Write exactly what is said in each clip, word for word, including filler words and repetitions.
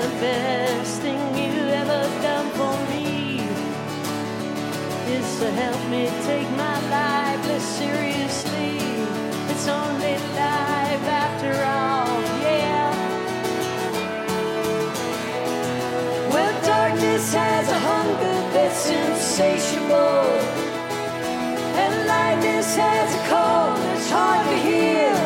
the best thing you ever done for me is to help me take my life less seriously. It's only life after all, yeah. Well, darkness has a hunger that's insatiable, and lightness has a cold that's hard to heal.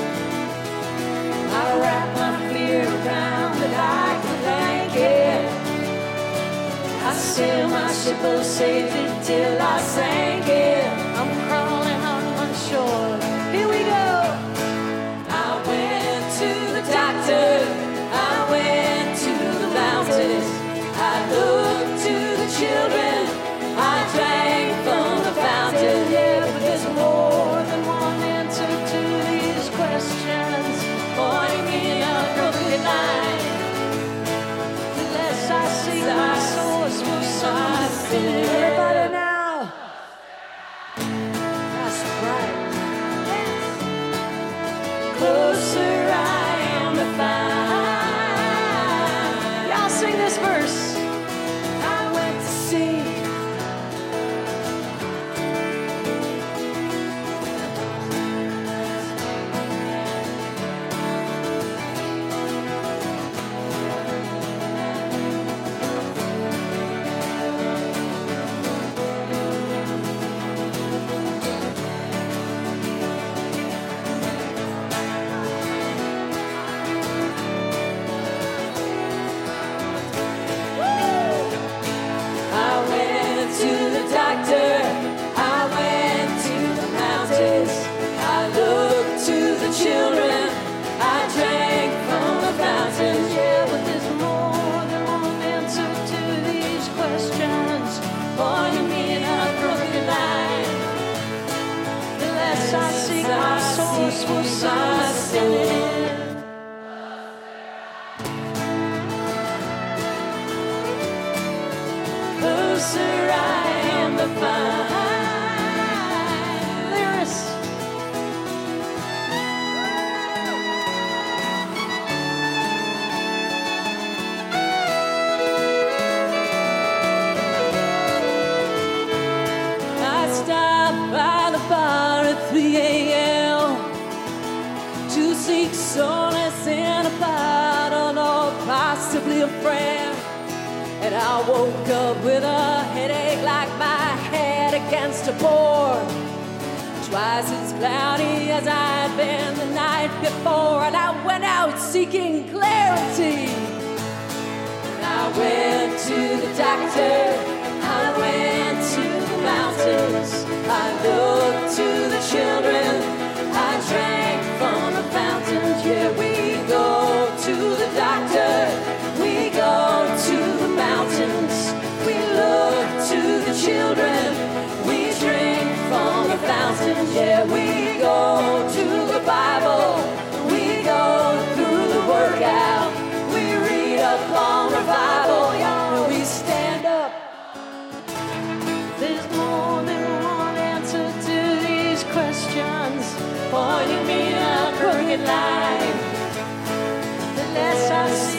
I wrap my fear around the dark blanket. I sail my ship of safety till I sank it. I'm crawling on one shore. Here we go. I went to the doctor. I went to the mountains. I looked to the children. I drank from the fountain. Yeah, but there's more than one answer to these questions. Pointing me in a crooked line. The less I see my source will something. Everybody now. That's right. Closer I am to find. Y'all sing this verse. I went to see. A friend, and I woke up with a headache like my head against a board, twice as cloudy as I'd been the night before. And I went out seeking clarity. I went to the doctor, I went to the mountains, I looked to the children, I drank from the fountains. Yeah, we go to the doctor, we go to the mountains, we look to the children, we drink from the fountains. Yeah, we go to the Bible, we go through the workout, we read up on revival, yeah, we stand up. There's more than one answer to these questions, pointing me in a crooked line. The less I see